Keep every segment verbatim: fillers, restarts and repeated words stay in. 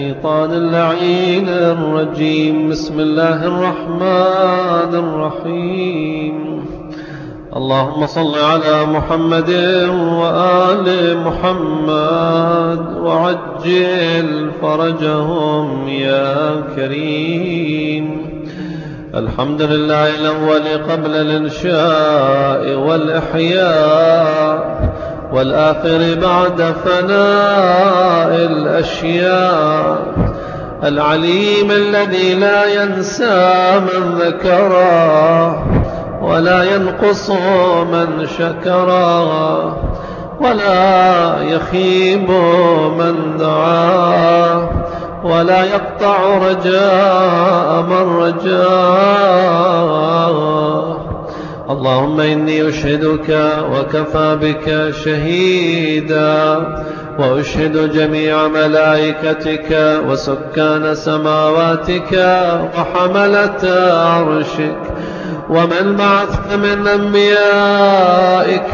الشيطان اللعين الرجيم. بسم الله الرحمن الرحيم. اللهم صل على محمد وآل محمد وعجل فرجهم يا كريم. الحمد لله الأول قبل الإنشاء والإحياء، والآخر بعد فناء الأشياء، العليم الذي لا ينسى من ذكره ولا ينقص من شكره ولا يخيب من دعاه ولا يقطع رجاء من رجاه. اللهم إني أشهدك وكفى بك شهيدا، وأشهد جميع ملائكتك وسكان سماواتك وحملة عرشك ومن بعثت من أنبيائك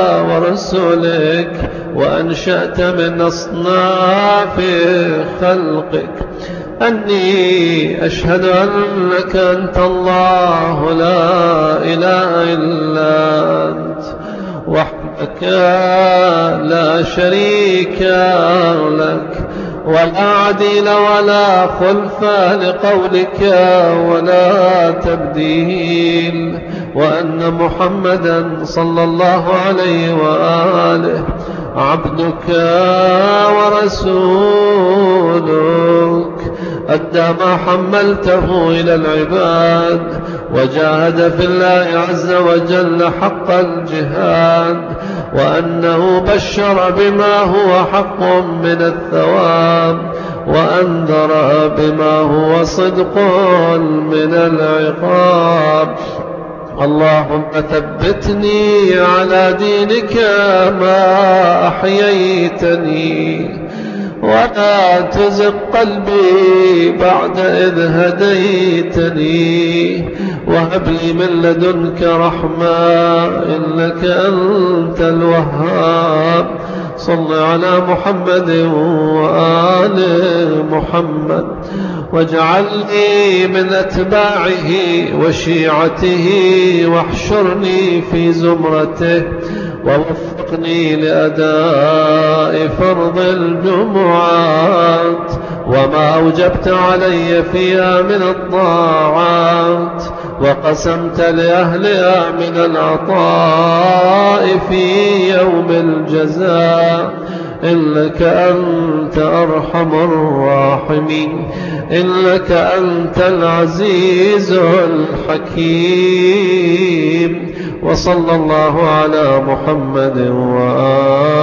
ورسلك وأنشأت من أصناف خلقك، أني أشهد أنك أنت الله لا إله إلا أنت وحدك لا شريك لك، ولا عديل ولا خلف لقولك ولا تبديل، وأن محمدا صلى الله عليه وآله عبدك ورسولك، أدى ما حملته إلى العباد وجاهد في الله عز وجل حق الجهاد، وأنه بشر بما هو حق من الثواب وأنذر بما هو صدق من العقاب. اللهم ثبتني على دينك ما أحييتني، ولا تزغ قلبي بعد إذ هديتني، وهب لي من لدنك رحمة إنك أنت الوهاب. صل على محمد وآل محمد، واجعلني من أتباعه وشيعته، واحشرني في زمرته، ووفقني لأداء فرض الجمعات وما أوجبت علي فيها من الطاعات، وقسمت لأهلها من العطاء في يوم الجزاء، إنك أنت أرحم الراحمين، إنك أنت العزيز الحكيم. وصلى الله على محمد وآله